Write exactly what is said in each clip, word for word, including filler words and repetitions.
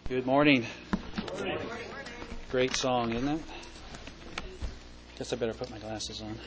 Good morning. Great song, isn't it? Guess I better put my glasses on.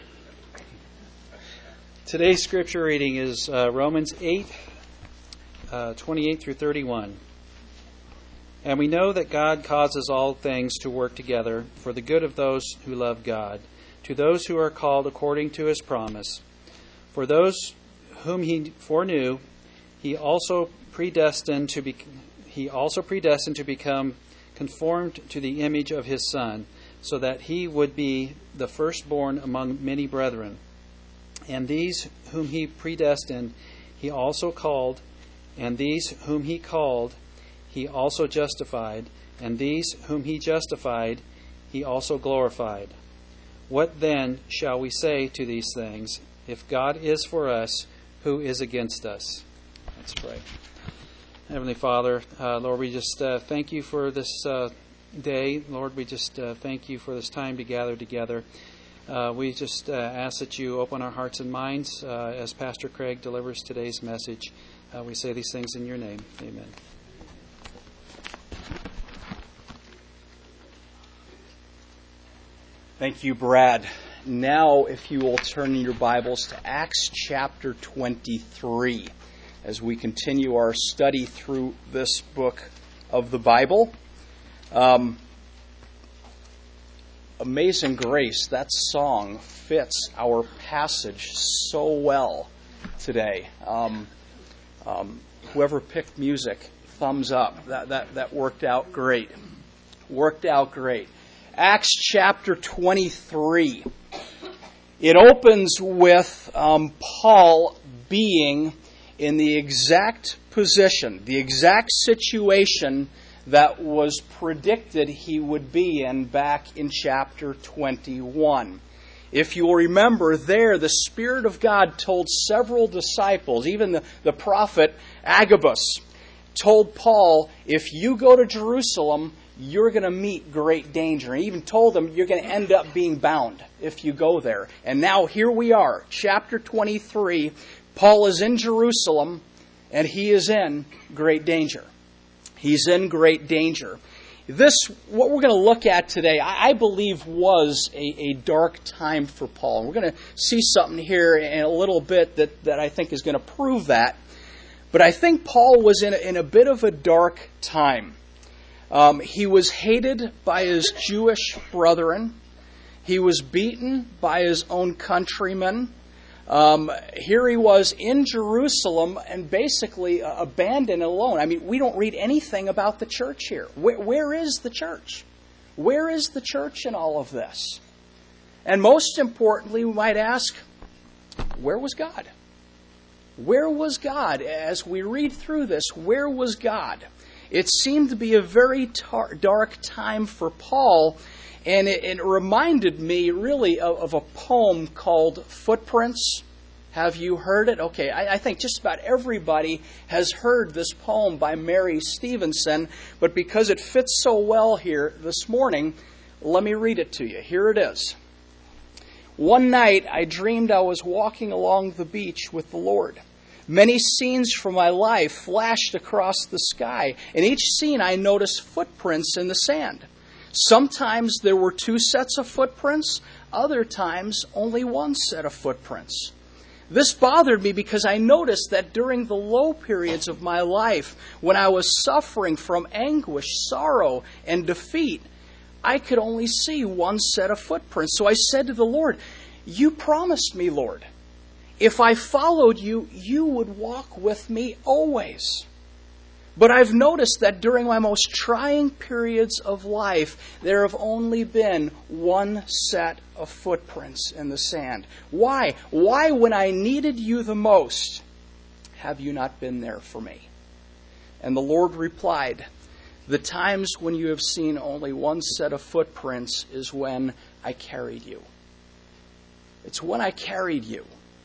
Today's scripture reading is uh, Romans eight, uh, twenty-eight through thirty-one. And we know that God causes all things to work together for the good of those who love God, to those who are called according to his promise. For those whom he foreknew, he also predestined to be he also predestined to become conformed to the image of his Son, so that he would be the firstborn among many brethren. And these whom he predestined, he also called, and these whom he called, he also justified, and these whom he justified, he also glorified. What then shall we say to these things? If God is for us, who is against us? Let's pray. Heavenly Father, uh, Lord, we just uh, thank you for this uh, day. Lord, we just uh, thank you for this time to gather together. Uh, we just uh, ask that you open our hearts and minds uh, as Pastor Craig delivers today's message. Uh, we say these things in your name. Amen. Thank you, Brad. Now, if you will turn in your Bibles to Acts chapter twenty-three, as we continue our study through this book of the Bible. Um, Amazing Grace, that song fits our passage so well today. Um, um, whoever picked music, thumbs up. That, that, that worked out great. Worked out great. Acts chapter twenty-three. It opens with um, Paul being in the exact position, the exact situation that was predicted he would be in back in chapter twenty-one. If you'll remember there, the Spirit of God told several disciples, even the, the prophet Agabus, told Paul, if you go to Jerusalem, you're going to meet great danger. And he even told them you're going to end up being bound if you go there. And now here we are, chapter twenty-three. Paul is in Jerusalem, and he is in great danger. He's in great danger. This, what we're going to look at today, I believe was a, a dark time for Paul. And we're going to see something here in a little bit that, that I think is going to prove that. But I think Paul was in a, in a bit of a dark time. Um, he was hated by his Jewish brethren. He was beaten by his own countrymen. Um, here he was in Jerusalem and basically uh, abandoned and alone. I mean, we don't read anything about the church here. Where, where is the church? Where is the church in all of this? And most importantly, we might ask, where was God? Where was God? As we read through this, where was God? It seemed to be a very tar- dark time for Paul. And it, it reminded me really of, of a poem called Footprints. Have you heard it? Okay, I, I think just about everybody has heard this poem by Mary Stevenson. But because it fits so well here this morning, let me read it to you. Here it is. One night I dreamed I was walking along the beach with the Lord. Many scenes from my life flashed across the sky. In each scene I noticed footprints in the sand. Sometimes there were two sets of footprints, other times only one set of footprints. This bothered me because I noticed that during the low periods of my life, when I was suffering from anguish, sorrow, and defeat, I could only see one set of footprints. So I said to the Lord, you promised me, Lord, if I followed you, you would walk with me always. But I've noticed that during my most trying periods of life, there have only been one set of footprints in the sand. Why? Why, when I needed you the most, have you not been there for me? And the Lord replied, the times when you have seen only one set of footprints is when I carried you. It's when I carried you.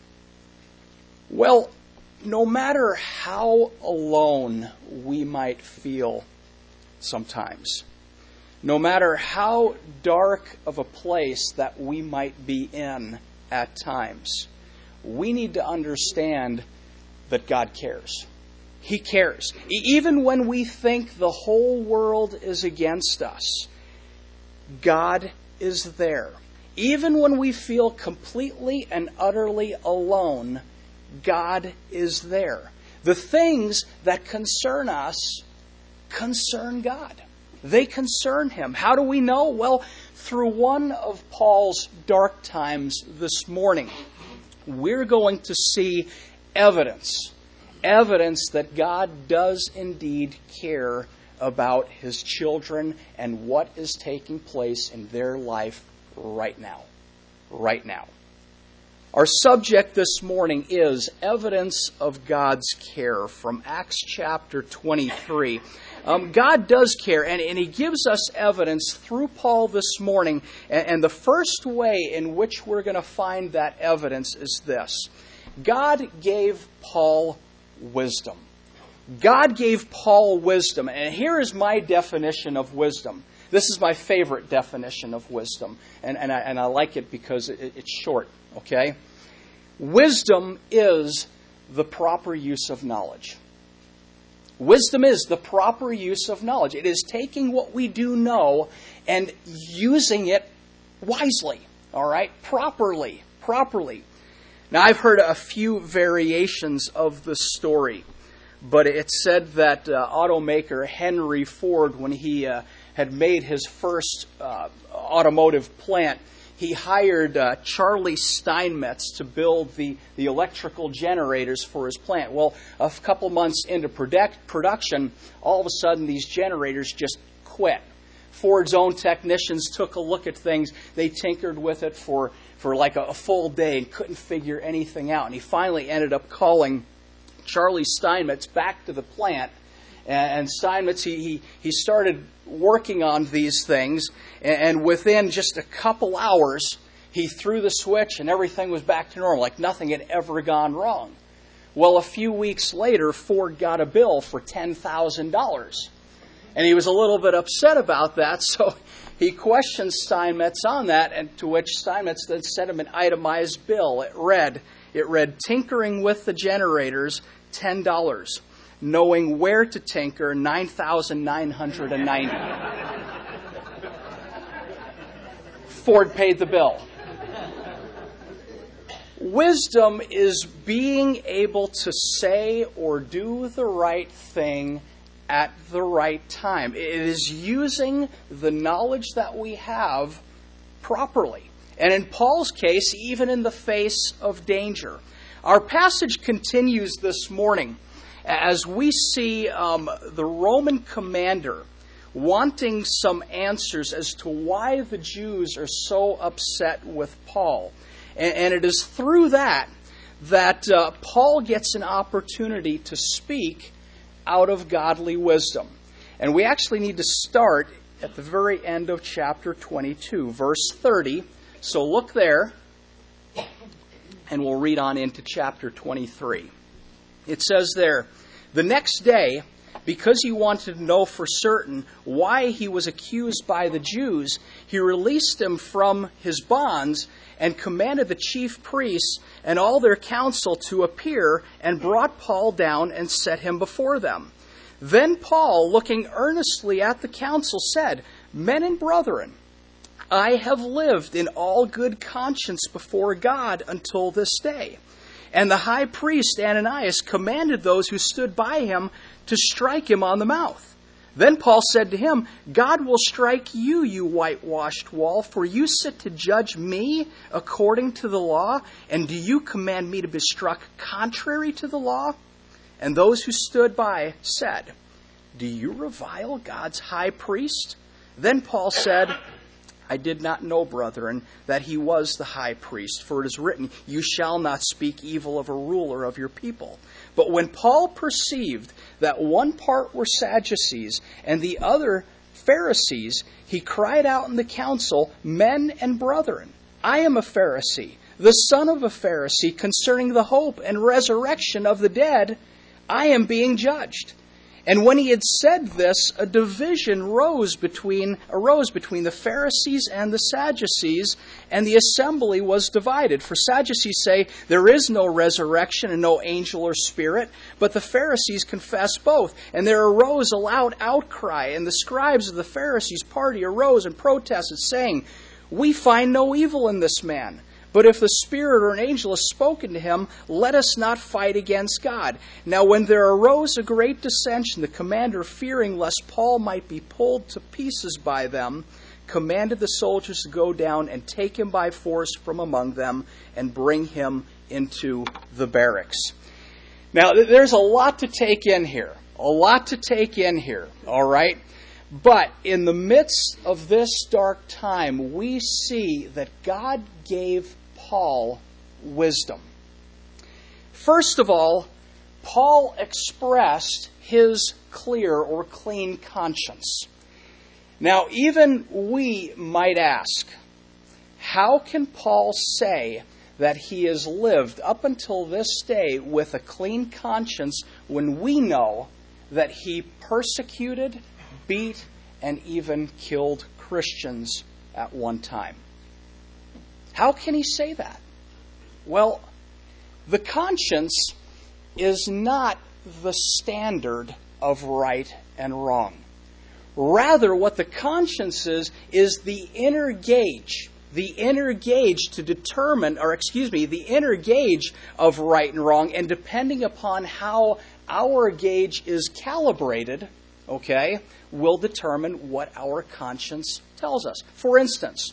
Well, no matter how alone we might feel sometimes, no matter how dark of a place that we might be in at times, we need to understand that God cares. He cares. Even when we think the whole world is against us, God is there. Even when we feel completely and utterly alone, God is there. The things that concern us concern God. They concern Him. How do we know? Well, through one of Paul's dark times this morning, we're going to see evidence. Evidence that God does indeed care about His children and what is taking place in their life right now. Right now. Our subject this morning is evidence of God's care from Acts chapter twenty-three. Um, God does care, and, and He gives us evidence through Paul this morning. And, and the first way in which we're going to find that evidence is this. God gave Paul wisdom. God gave Paul wisdom. And here is my definition of wisdom. This is my favorite definition of wisdom. And, and, I, and I like it because it, it's short, okay? Wisdom is the proper use of knowledge. Wisdom is the proper use of knowledge. It is taking what we do know and using it wisely, all right? Properly, properly. Now, I've heard a few variations of the story, but it's said that uh, automaker Henry Ford, when he uh, had made his first uh, automotive plant, he hired uh, Charlie Steinmetz to build the, the electrical generators for his plant. Well, a couple months into product, production, all of a sudden these generators just quit. Ford's own technicians took a look at things. They tinkered with it for, for like a, a full day and couldn't figure anything out. And he finally ended up calling Charlie Steinmetz back to the plant. And Steinmetz, he, he, he started working on these things, and within just a couple hours, he threw the switch and everything was back to normal, like nothing had ever gone wrong. Well, a few weeks later, Ford got a bill for ten thousand dollars. And he was a little bit upset about that, so he questioned Steinmetz on that, and to which Steinmetz then sent him an itemized bill. It read, it read, tinkering with the generators, ten dollars. Knowing where to tinker, nine thousand nine hundred ninety dollars. Ford paid the bill. Wisdom is being able to say or do the right thing at the right time. It is using the knowledge that we have properly. And in Paul's case, even in the face of danger. Our passage continues this morning as we see um, the Roman commander wanting some answers as to why the Jews are so upset with Paul. And, and it is through that that uh, Paul gets an opportunity to speak out of godly wisdom. And we actually need to start at the very end of chapter twenty-two, verse thirty. So look there, and we'll read on into chapter twenty-three. It says there, the next day, because he wanted to know for certain why he was accused by the Jews, he released him from his bonds and commanded the chief priests and all their council to appear and brought Paul down and set him before them. Then Paul, looking earnestly at the council, said, Men and brethren, I have lived in all good conscience before God until this day. And the high priest Ananias commanded those who stood by him to strike him on the mouth. Then Paul said to him, God will strike you, you whitewashed wall, for you sit to judge me according to the law, and do you command me to be struck contrary to the law? And those who stood by said, Do you revile God's high priest? Then Paul said, I did not know, brethren, that he was the high priest, for it is written, You shall not speak evil of a ruler of your people. But when Paul perceived that one part were Sadducees and the other Pharisees, he cried out in the council, Men and brethren, I am a Pharisee, the son of a Pharisee, concerning the hope and resurrection of the dead, I am being judged. And when he had said this, a division rose between, arose between the Pharisees and the Sadducees, and the assembly was divided. For Sadducees say there is no resurrection and no angel or spirit, but the Pharisees confess both. And there arose a loud outcry, and the scribes of the Pharisees' party arose and protested, saying, "We find no evil in this man. But if the spirit or an angel has spoken to him, let us not fight against God." Now when there arose a great dissension, the commander, fearing lest Paul might be pulled to pieces by them, commanded the soldiers to go down and take him by force from among them and bring him into the barracks. Now there's a lot to take in here. A lot to take in here, all right? But in the midst of this dark time, we see that God gave Paul wisdom. First of all, Paul expressed his clear or clean conscience. Now, even we might ask, how can Paul say that he has lived up until this day with a clean conscience when we know that he persecuted, beat, and even killed Christians at one time? How can he say that? Well, the conscience is not the standard of right and wrong. Rather, what the conscience is, is the inner gauge, the inner gauge to determine, or excuse me, the inner gauge of right and wrong, and depending upon how our gauge is calibrated, okay, will determine what our conscience tells us. For instance,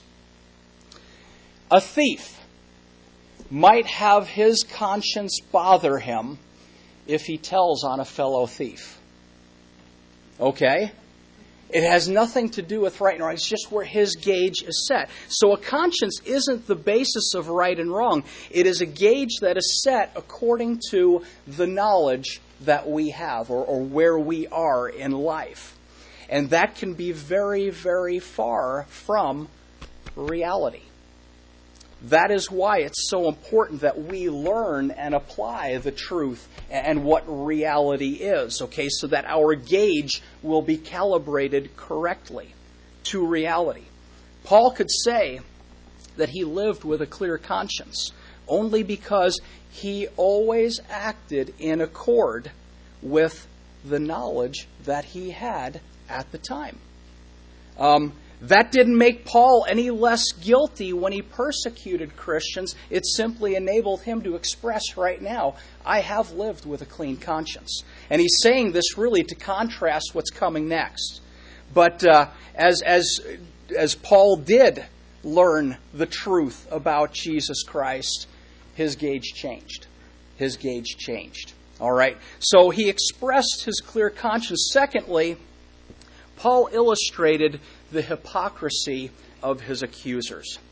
a thief might have his conscience bother him if he tells on a fellow thief. Okay? It has nothing to do with right and wrong. It's just where his gauge is set. So a conscience isn't the basis of right and wrong. It is a gauge that is set according to the knowledge that we have, or, or where we are in life. And that can be very, very far from reality. That is why it's so important that we learn and apply the truth and what reality is, okay, so that our gauge will be calibrated correctly to reality. Paul could say that he lived with a clear conscience only because he always acted in accord with the knowledge that he had at the time. Um, That didn't make Paul any less guilty when he persecuted Christians. It simply enabled him to express right now, I have lived with a clean conscience. And he's saying this really to contrast what's coming next. But uh, as, as, as Paul did learn the truth about Jesus Christ, his gauge changed. His gauge changed. All right? So he expressed his clear conscience. Secondly, Paul illustrated the hypocrisy of his accusers.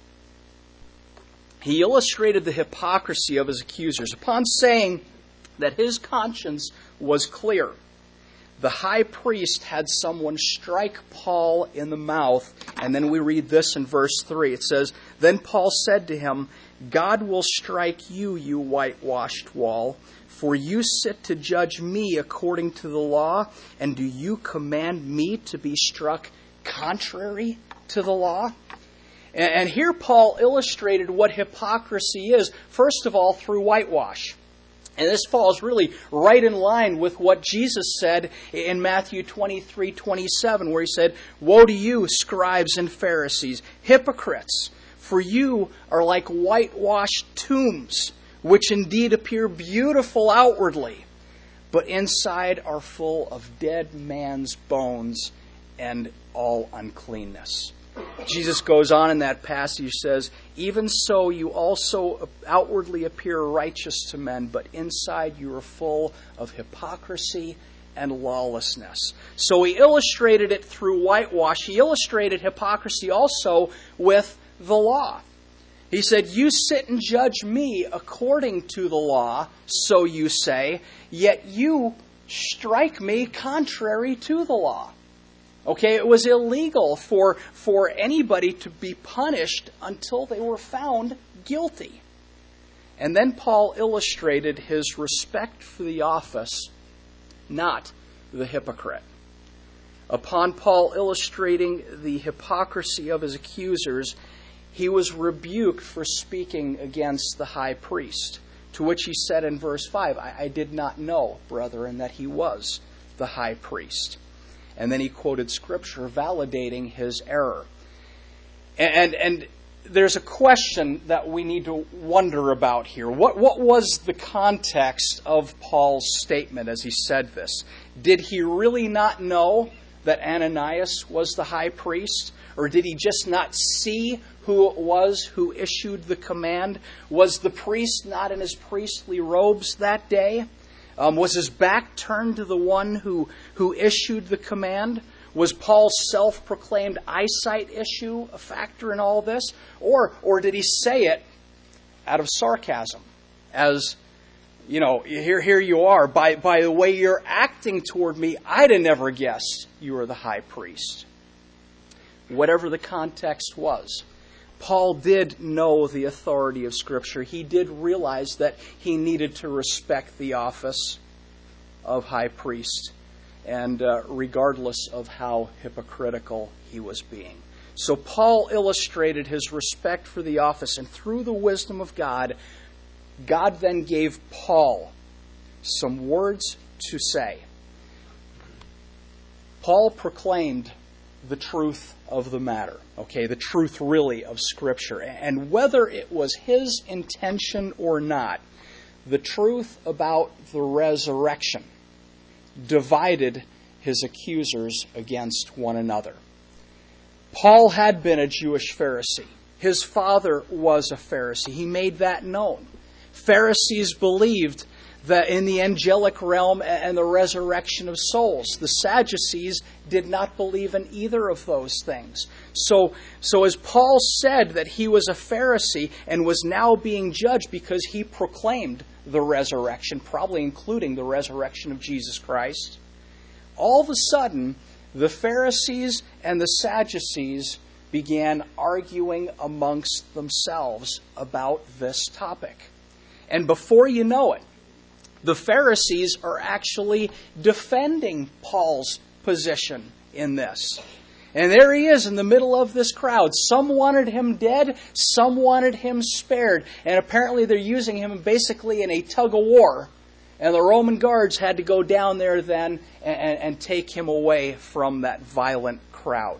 He illustrated the hypocrisy of his accusers. Upon saying that his conscience was clear, the high priest had someone strike Paul in the mouth, and then we read this in verse three. It says, "Then Paul said to him, 'God will strike you, you whitewashed wall, for you sit to judge me according to the law, and do you command me to be struck contrary to the law?'" And here Paul illustrated what hypocrisy is, first of all, through whitewash. And this falls really right in line with what Jesus said in Matthew twenty-three twenty-seven, where he said, "Woe to you, scribes and Pharisees, hypocrites, for you are like whitewashed tombs, which indeed appear beautiful outwardly, but inside are full of dead man's bones and all uncleanness." Jesus goes on in that passage, says, "Even so you also outwardly appear righteous to men, but inside you are full of hypocrisy and lawlessness." So he illustrated it through whitewash. He illustrated hypocrisy also with the law. He said, "You sit and judge me according to the law, so you say, yet you strike me contrary to the law." Okay, it was illegal for, for anybody to be punished until they were found guilty. And then Paul illustrated his respect for the office, not the hypocrite. Upon Paul illustrating the hypocrisy of his accusers, he was rebuked for speaking against the high priest, to which he said in verse five, I, I did not know, brethren, that he was the high priest. And then he quoted Scripture validating his error. And, and there's a question that we need to wonder about here. What, what was the context of Paul's statement as he said this? Did he really not know that Ananias was the high priest? Or did he just not see who it was who issued the command? Was the priest not in his priestly robes that day? Um, was his back turned to the one who, who issued the command? Was Paul's self-proclaimed eyesight issue a factor in all this? Or, or did he say it out of sarcasm? As, you know, here, here you are. By, by the way you're acting toward me, I'd have never guessed you were the high priest. Whatever the context was, Paul did know the authority of Scripture. He did realize that he needed to respect the office of high priest, and uh, regardless of how hypocritical he was being. So Paul illustrated his respect for the office, and through the wisdom of God, God then gave Paul some words to say. Paul proclaimed the truth of the matter, okay, the truth really of Scripture. And whether it was his intention or not, the truth about the resurrection divided his accusers against one another. Paul had been a Jewish Pharisee. His father was a Pharisee. He made that known. Pharisees believed that in the angelic realm and the resurrection of souls. The Sadducees did not believe in either of those things. So, so as Paul said that he was a Pharisee and was now being judged because he proclaimed the resurrection, probably including the resurrection of Jesus Christ, all of a sudden, the Pharisees and the Sadducees began arguing amongst themselves about this topic. And before you know it, the Pharisees are actually defending Paul's position in this. And there he is in the middle of this crowd. Some wanted him dead, some wanted him spared. And apparently they're using him basically in a tug of war. And the Roman guards had to go down there then and, and take him away from that violent crowd.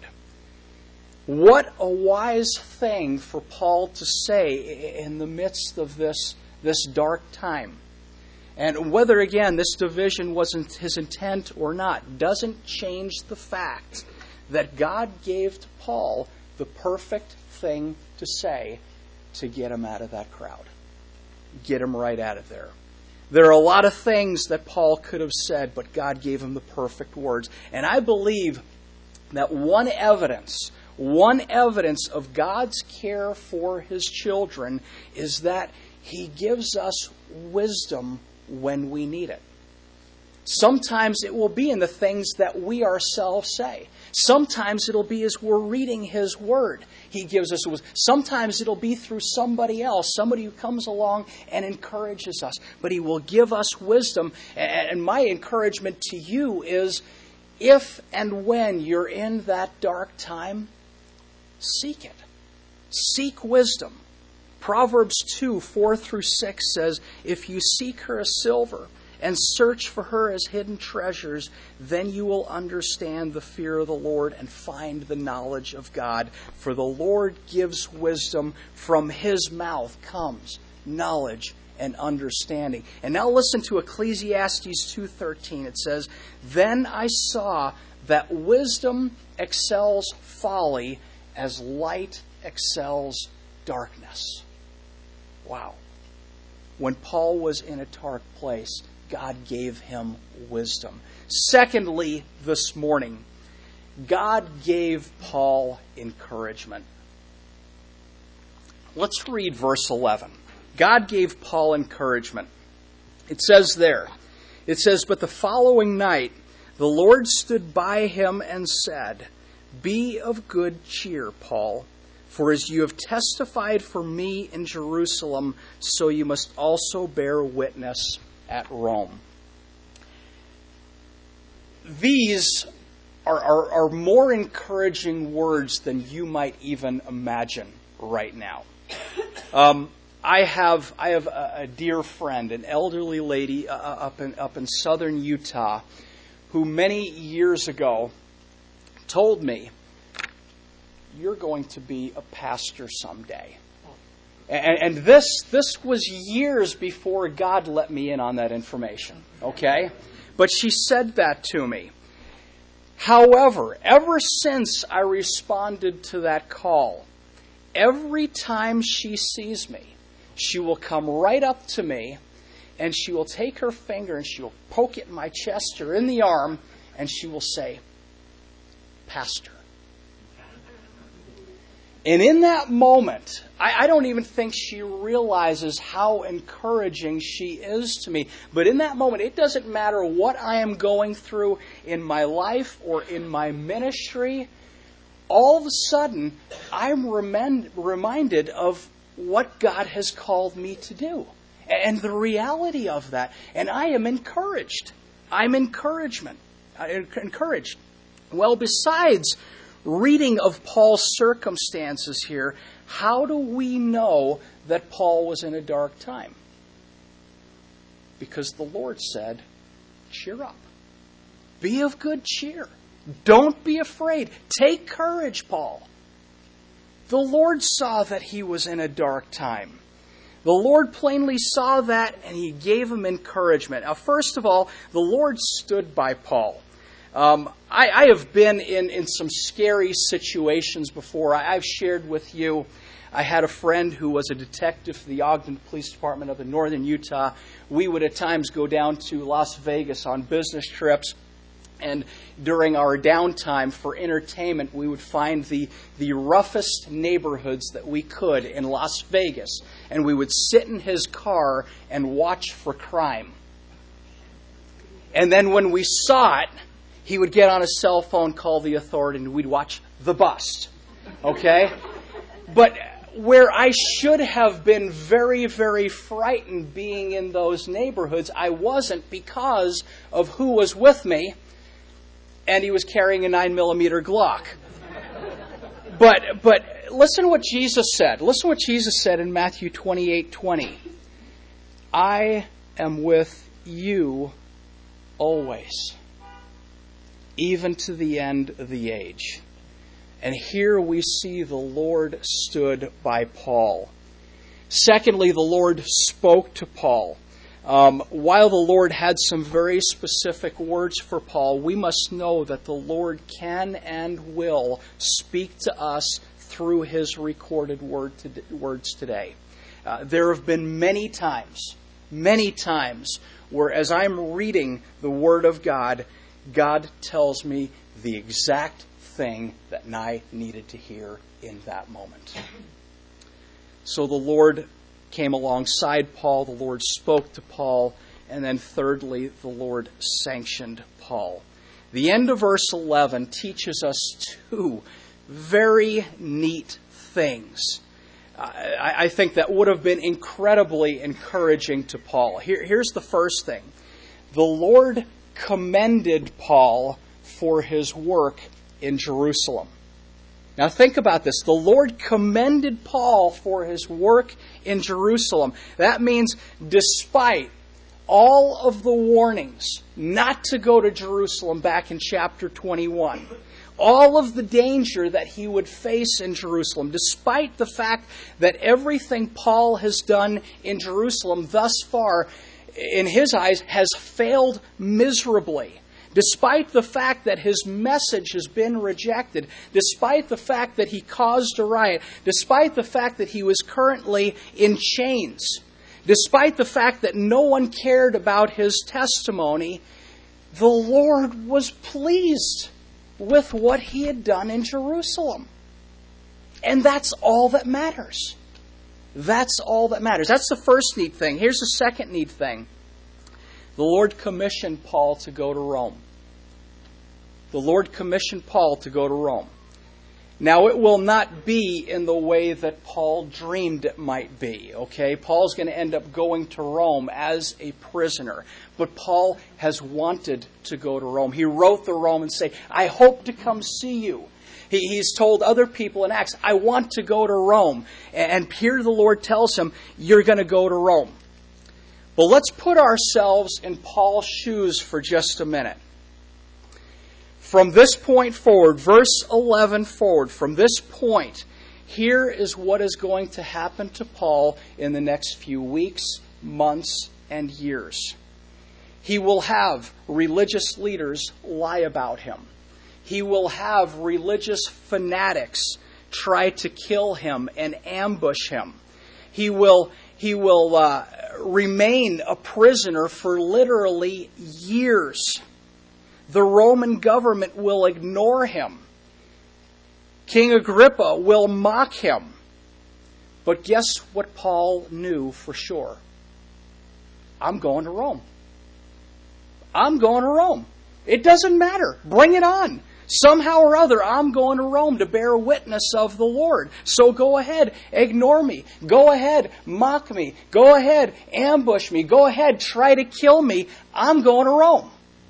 What a wise thing for Paul to say in the midst of this, this dark time. And whether, again, this division wasn't his intent or not, doesn't change the fact that God gave to Paul the perfect thing to say to get him out of that crowd. Get him right out of there. There are a lot of things that Paul could have said, but God gave him the perfect words. And I believe that one evidence, one evidence of God's care for His children is that He gives us wisdom when we need it. Sometimes it will be in the things that we ourselves say. Sometimes it'll be as we're reading His Word. He gives us wisdom. Sometimes it'll be through somebody else, somebody who comes along and encourages us. But He will give us wisdom. And my encouragement to you is, if and when you're in that dark time, seek it. Seek wisdom. Proverbs two, four through six says, if you seek her as silver and search for her as hidden treasures, then you will understand the fear of the Lord and find the knowledge of God. For the Lord gives wisdom, from His mouth comes knowledge and understanding. And now listen to Ecclesiastes two thirteen. It says, then I saw that wisdom excels folly as light excels darkness. Wow. When Paul was in a dark place, God gave him wisdom. Secondly, this morning, God gave Paul encouragement. Let's read verse eleven. God gave Paul encouragement. It says there, it says, but the following night, the Lord stood by him and said, be of good cheer, Paul. For as you have testified for me in Jerusalem, so you must also bear witness at Rome. these are, are, are more encouraging words than you might even imagine right now. Um, I have I have a, a dear friend, an elderly lady uh, up in up in southern Utah, who many years ago told me, "You're going to be a pastor someday." And, and this this was years before God let me in on that information. Okay, but she said that to me. However, ever since I responded to that call, every time she sees me, she will come right up to me and she will take her finger and she will poke it in my chest or in the arm and she will say, "Pastor." And in that moment, I, I don't even think she realizes how encouraging she is to me. But in that moment, it doesn't matter what I am going through in my life or in my ministry. All of a sudden, I'm remind, reminded of what God has called me to do and the reality of that. And I am encouraged. I'm encouragement. encouraged. Well, besides reading of Paul's circumstances here, how do we know that Paul was in a dark time? Because the Lord said, "Cheer up. Be of good cheer. Don't be afraid. Take courage, Paul." The Lord saw that he was in a dark time. The Lord plainly saw that, and he gave him encouragement. Now, first of all, the Lord stood by Paul. Um, I, I have been in, in some scary situations before. I, I've shared with you, I had a friend who was a detective for the Ogden Police Department up in northern Utah. We would at times go down to Las Vegas on business trips. And during our downtime for entertainment, we would find the, the roughest neighborhoods that we could in Las Vegas. And we would sit in his car and watch for crime. And then when we saw it, he would get on his cell phone, call the authority, and we'd watch The Bust. Okay? But where I should have been very, very frightened being in those neighborhoods, I wasn't because of who was with me. And he was carrying a nine millimeter Glock. But but listen to what Jesus said. Listen to what Jesus said in Matthew twenty-eight twenty. "I am with you always, even to the end of the age." And here we see the Lord stood by Paul. Secondly, the Lord spoke to Paul. Um, while the Lord had some very specific words for Paul, we must know that the Lord can and will speak to us through his recorded word to, words today. Uh, there have been many times, many times, where as I'm reading the Word of God, God tells me the exact thing that I needed to hear in that moment. So the Lord came alongside Paul, the Lord spoke to Paul, and then thirdly, the Lord sanctioned Paul. The end of verse eleven teaches us two very neat things. I, I think that would have been incredibly encouraging to Paul. Here, here's the first thing. The Lord commended Paul for his work in Jerusalem. Now think about this. The Lord commended Paul for his work in Jerusalem. That means despite all of the warnings not to go to Jerusalem back in chapter twenty-one, all of the danger that he would face in Jerusalem, despite the fact that everything Paul has done in Jerusalem thus far, in his eyes, has failed miserably. Despite the fact that his message has been rejected, despite the fact that he caused a riot, despite the fact that he was currently in chains, despite the fact that no one cared about his testimony, the Lord was pleased with what he had done in Jerusalem. And that's all that matters. That's all that matters. That's the first neat thing. Here's the second neat thing. The Lord commissioned Paul to go to Rome. The Lord commissioned Paul to go to Rome. Now, it will not be in the way that Paul dreamed it might be, okay? Paul's going to end up going to Rome as a prisoner. But Paul has wanted to go to Rome. He wrote the Romans saying, I hope to come see you. He, he's told other people in Acts, I want to go to Rome. And here the Lord tells him, you're going to go to Rome. Well, let's put ourselves in Paul's shoes for just a minute. From this point forward, verse eleven forward, from this point, here is what is going to happen to Paul in the next few weeks, months, and years. He will have religious leaders lie about him. He will have religious fanatics try to kill him and ambush him. He will, he will uh, remain a prisoner for literally years. The Roman government will ignore him. King Agrippa will mock him. But guess what Paul knew for sure? I'm going to Rome. I'm going to Rome. It doesn't matter. Bring it on. Somehow or other, I'm going to Rome to bear witness of the Lord. So go ahead, ignore me. Go ahead, mock me. Go ahead, ambush me. Go ahead, try to kill me. I'm going to Rome.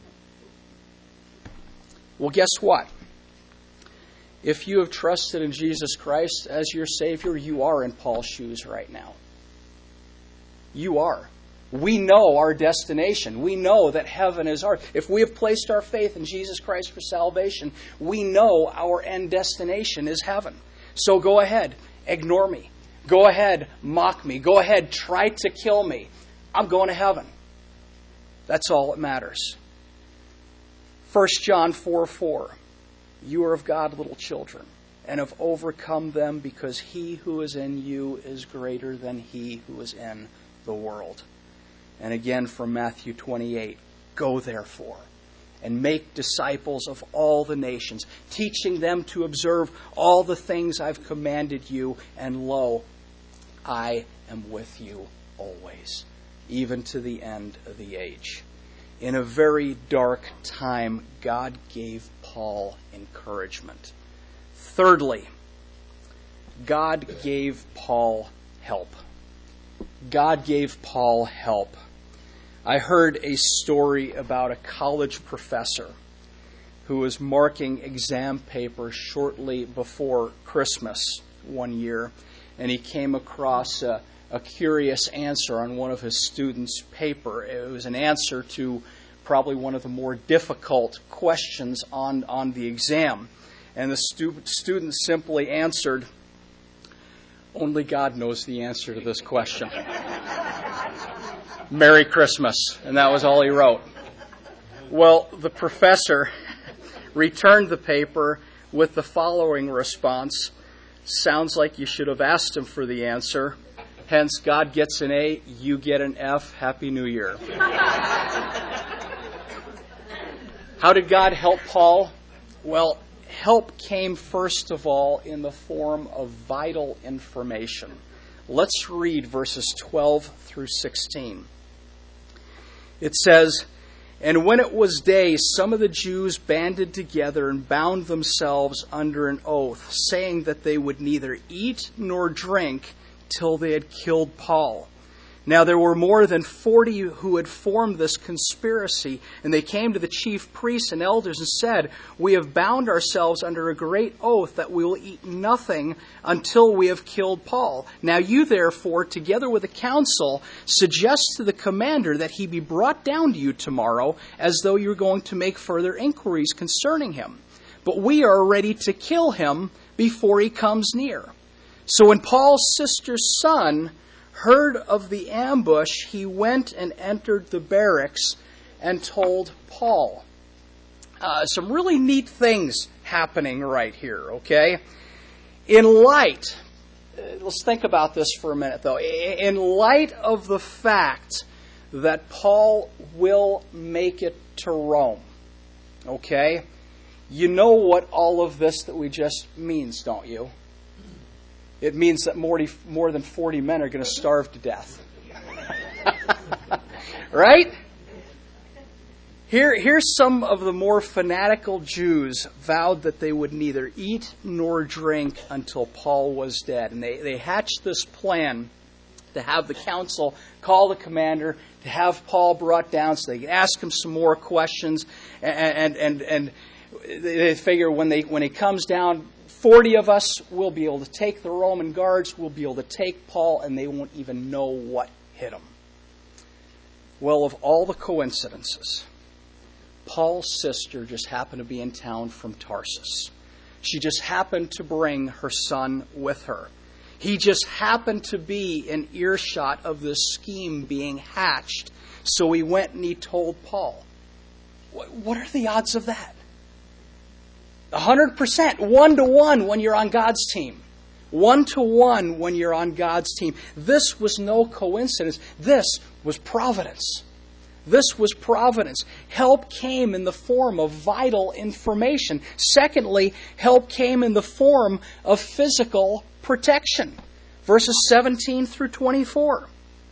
Well, guess what? If you have trusted in Jesus Christ as your Savior, you are in Paul's shoes right now. You are. We know our destination. We know that heaven is ours. If we have placed our faith in Jesus Christ for salvation, we know our end destination is heaven. So go ahead, ignore me. Go ahead, mock me. Go ahead, try to kill me. I'm going to heaven. That's all that matters. First John four four. You are of God, little children, and have overcome them, because he who is in you is greater than he who is in the world. And again from Matthew twenty-eight. Go therefore and make disciples of all the nations, teaching them to observe all the things I've commanded you, and lo, I am with you always, even to the end of the age. In a very dark time, God gave Paul encouragement. Thirdly, God gave Paul help. God gave Paul help. I heard a story about a college professor who was marking exam papers shortly before Christmas one year, and he came across a a curious answer on one of his students' paper. It was an answer to probably one of the more difficult questions on, on the exam. And the stu- student simply answered, only God knows the answer to this question. Merry Christmas. And that was all he wrote. Well, the professor returned the paper with the following response. Sounds like you should have asked him for the answer. Hence, God gets an A, you get an F. Happy New Year. How did God help Paul? Well, help came first of all in the form of vital information. Let's read verses twelve through sixteen. It says, and when it was day, some of the Jews banded together and bound themselves under an oath, saying that they would neither eat nor drink till they had killed Paul. Now there were more than forty who had formed this conspiracy, and they came to the chief priests and elders and said, we have bound ourselves under a great oath that we will eat nothing until we have killed Paul. Now you therefore, together with the council, suggest to the commander that he be brought down to you tomorrow, as though you were going to make further inquiries concerning him. But we are ready to kill him before he comes near. So when Paul's sister's son heard of the ambush, he went and entered the barracks and told Paul. Uh, some really neat things happening right here, okay? In light, uh, let's think about this for a minute though. In light of the fact that Paul will make it to Rome, okay? You know what all of this that we just means, don't you? It means that more, more than forty men are going to starve to death. Right? Here, here's some of the more fanatical Jews vowed that they would neither eat nor drink until Paul was dead. And they, they hatched this plan to have the council call the commander, to have Paul brought down so they could ask him some more questions. And, and, and, and they figure when, they, when he comes down, forty of us will be able to take the Roman guards, will be able to take Paul, and they won't even know what hit him. Well, of all the coincidences, Paul's sister just happened to be in town from Tarsus. She just happened to bring her son with her. He just happened to be in earshot of this scheme being hatched. So he went and he told Paul. What are the odds of that? A hundred percent, one to one when you're on God's team. One to one when you're on God's team. This was no coincidence. This was providence. This was providence. Help came in the form of vital information. Secondly, help came in the form of physical protection. Verses seventeen through twenty-four.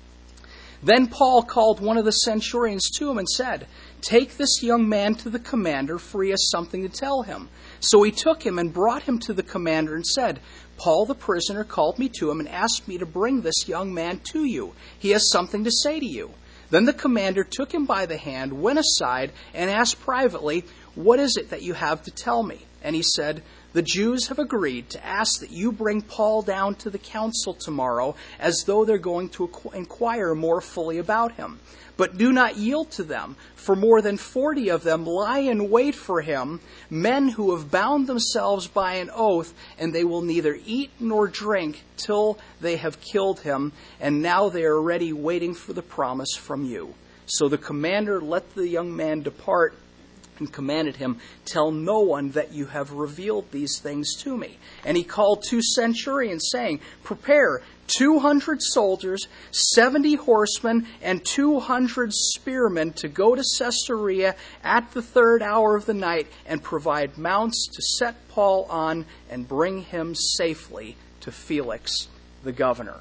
Then Paul called one of the centurions to him and said, "Take this young man to the commander, for he has something to tell him." So he took him and brought him to the commander and said, "Paul the prisoner called me to him and asked me to bring this young man to you. He has something to say to you." Then the commander took him by the hand, went aside, and asked privately, "What is it that you have to tell me?" And he said, "The Jews have agreed to ask that you bring Paul down to the council tomorrow, as though they're going to inquire more fully about him. But do not yield to them, for more than forty of them lie in wait for him, men who have bound themselves by an oath, and they will neither eat nor drink till they have killed him, and now they are ready, waiting for the promise from you." So the commander let the young man depart and commanded him, "Tell no one that you have revealed these things to me." And he called two centurions, saying, "Prepare two hundred soldiers, seventy horsemen, and two hundred spearmen to go to Caesarea at the third hour of the night, and provide mounts to set Paul on and bring him safely to Felix the governor."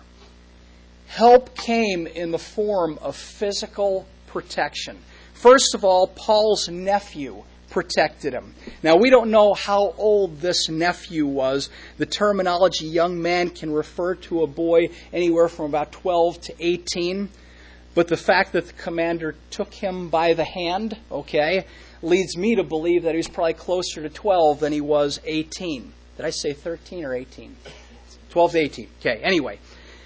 Help came in the form of physical protection. First of all, Paul's nephew protected him. Now, we don't know how old this nephew was. The terminology young man can refer to a boy anywhere from about twelve to eighteen. But the fact that the commander took him by the hand, okay, leads me to believe that he was probably closer to twelve than he was eighteen. Did I say thirteen or eighteen? twelve to eighteen. Okay, anyway.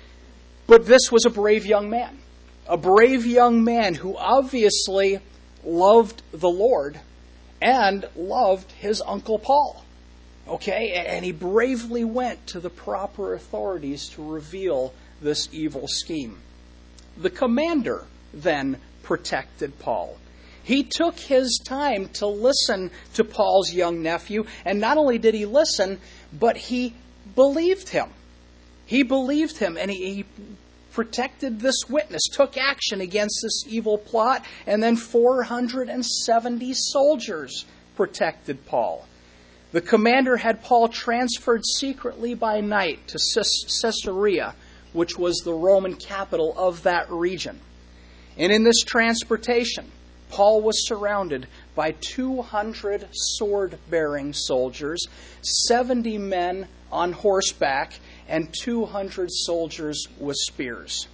But this was a brave young man. A brave young man who obviously loved the Lord and loved his Uncle Paul. Okay? And he bravely went to the proper authorities to reveal this evil scheme. The commander then protected Paul. He took his time to listen to Paul's young nephew, and not only did he listen, but he believed him. He believed him, and he, he protected this witness, took action against this evil plot, and then four hundred seventy soldiers protected Paul. The commander had Paul transferred secretly by night to Caesarea, which was the Roman capital of that region. And in this transportation, Paul was surrounded by two hundred sword-bearing soldiers, seventy men on horseback, and two hundred soldiers with spears.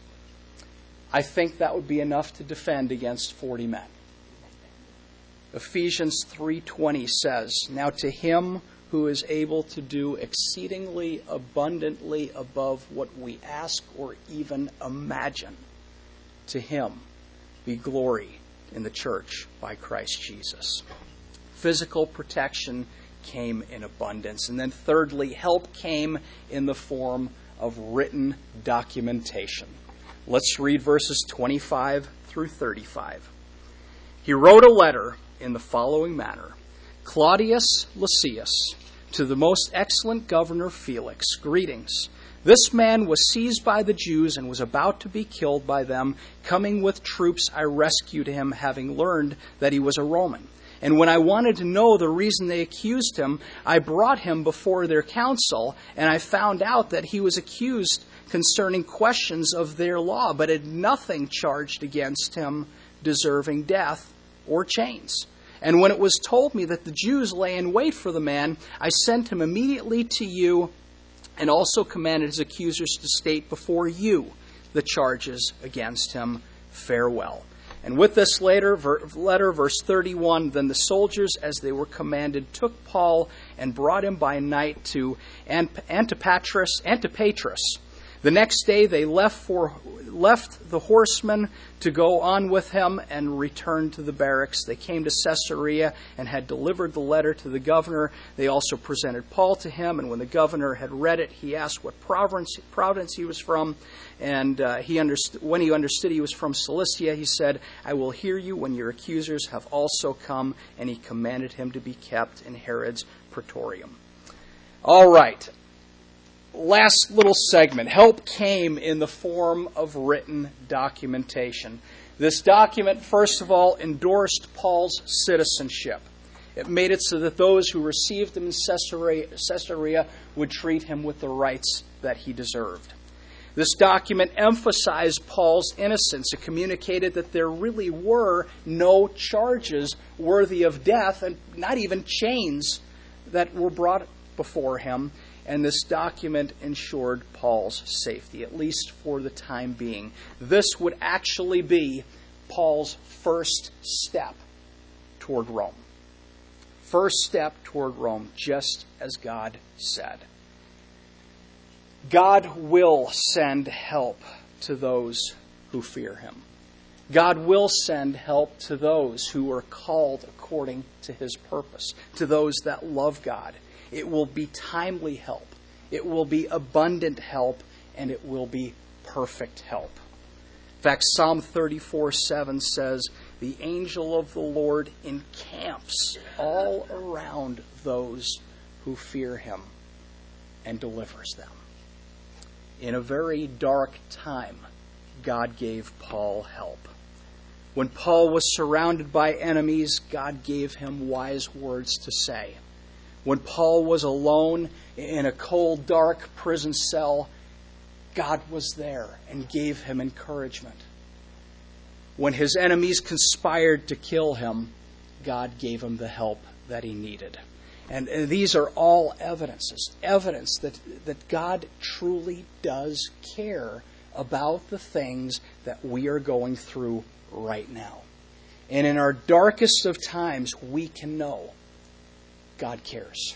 I think that would be enough to defend against forty men. Ephesians three twenty says, "Now to him who is able to do exceedingly abundantly above what we ask or even imagine, to him be glory in the church by Christ Jesus." Physical protection came in abundance. And then thirdly, help came in the form of written documentation. Let's read verses twenty-five through thirty-five. He wrote a letter in the following manner: "Claudius Lysias, to the most excellent governor Felix, greetings. This man was seized by the Jews and was about to be killed by them. Coming with troops, I rescued him, having learned that he was a Roman. And when I wanted to know the reason they accused him, I brought him before their council, and I found out that he was accused concerning questions of their law, but had nothing charged against him deserving death. or chains. And when it was told me that the Jews lay in wait for the man, I sent him immediately to you and also commanded his accusers to state before you the charges against him. Farewell." And with this later, letter, verse thirty-one, "Then the soldiers, as they were commanded, took Paul and brought him by night to Antipatris, Antipatris. The next day they left for left the horsemen to go on with him and returned to the barracks. They came to Caesarea and had delivered the letter to the governor. They also presented Paul to him, and when the governor had read it, he asked what province, province he was from. And uh, he understood, when he understood he was from Cilicia, he said, "I will hear you when your accusers have also come." And he commanded him to be kept in Herod's praetorium. All right. Last little segment. Help came in the form of written documentation. This document, first of all, endorsed Paul's citizenship. It made it so that those who received him in Caesarea, Caesarea would treat him with the rights that he deserved. This document emphasized Paul's innocence. It communicated that there really were no charges worthy of death, and not even chains, that were brought before him. And this document ensured Paul's safety, at least for the time being. This would actually be Paul's first step toward Rome. First step toward Rome, just as God said. God will send help to those who fear him. God will send help to those who are called according to his purpose, to those that love God. It will be timely help. It will be abundant help, and it will be perfect help. In fact, Psalm thirty-four seven says, "The angel of the Lord encamps all around those who fear him and delivers them." In a very dark time, God gave Paul help. When Paul was surrounded by enemies, God gave him wise words to say. When Paul was alone in a cold, dark prison cell, God was there and gave him encouragement. When his enemies conspired to kill him, God gave him the help that he needed. And these are all evidences, evidence that, that God truly does care about the things that we are going through right now. And in our darkest of times, we can know God cares.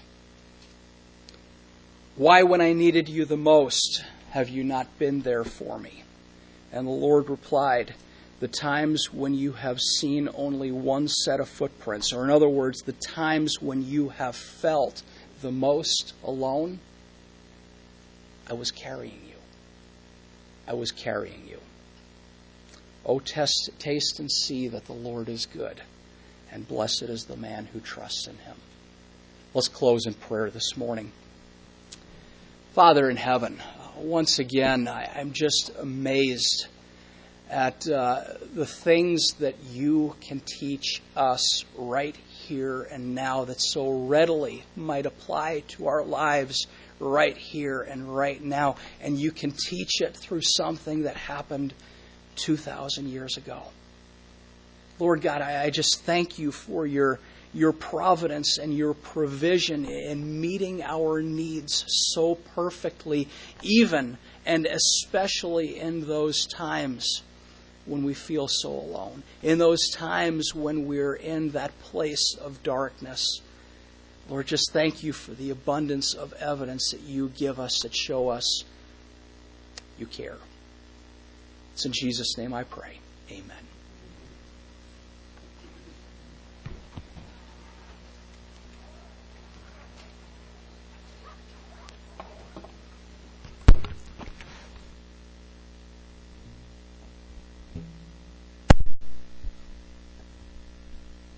"Why, when I needed you the most, have you not been there for me?" And the Lord replied, "The times when you have seen only one set of footprints," or in other words, the times when you have felt the most alone, I was carrying you. I was carrying you. Oh, test, taste and see that the Lord is good, and blessed is the man who trusts in him. Let's close in prayer this morning. Father in heaven, once again, I, I'm just amazed at uh, the things that you can teach us right here and now that so readily might apply to our lives right here and right now. And you can teach it through something that happened two thousand years ago. Lord God, I, I just thank you for your your providence and your provision in meeting our needs so perfectly, even and especially in those times when we feel so alone, in those times when we're in that place of darkness. Lord, just thank you for the abundance of evidence that you give us that show us you care. It's in Jesus' name I pray. Amen.